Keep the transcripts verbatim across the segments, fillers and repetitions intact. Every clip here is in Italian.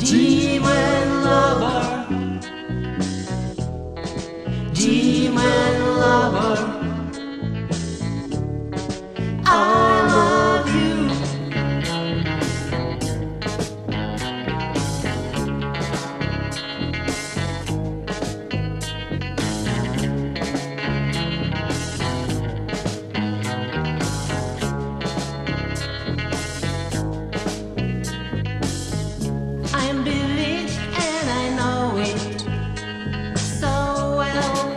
Demon lover, demon lover, I love you. I'm bewitched and I know it so well.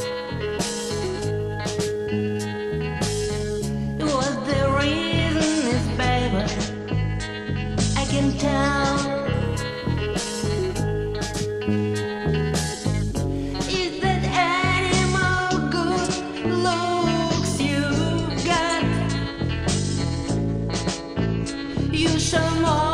What the reason is, baby, I can tell. Is that animal good looks you got? You show more.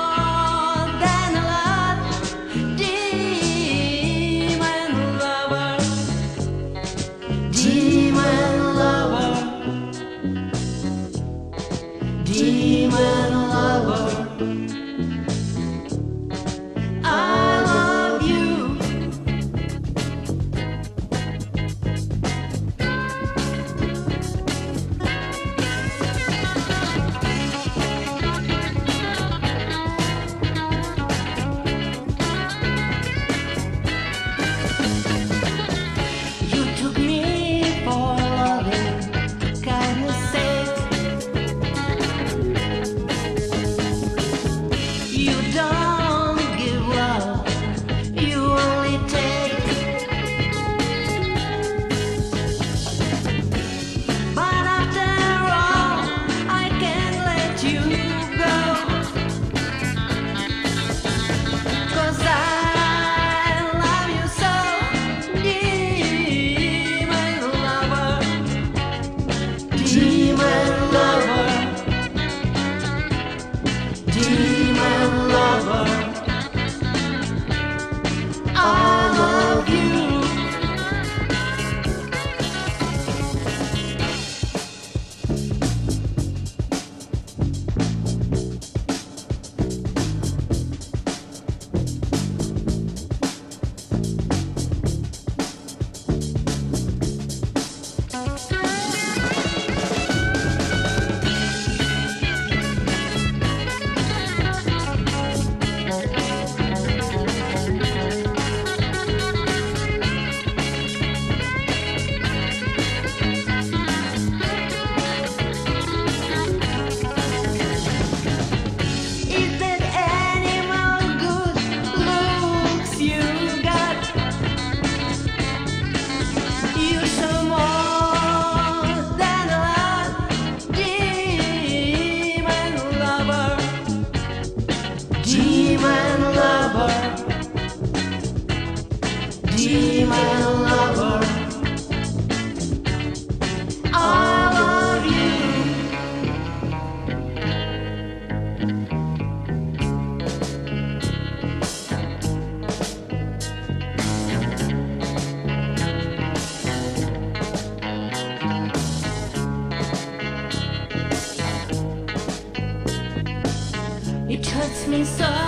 Demon lover, I love you. You took me for loving kindness sake. You don't give love, you only take. But after all, I can't let you go, 'cause I love you so, demon lover, demon lover, demon lover, I love you. Is that animal good looks you got? You show more than a lot, demon lover, demon lover, demon lover, I love you. It hurts me so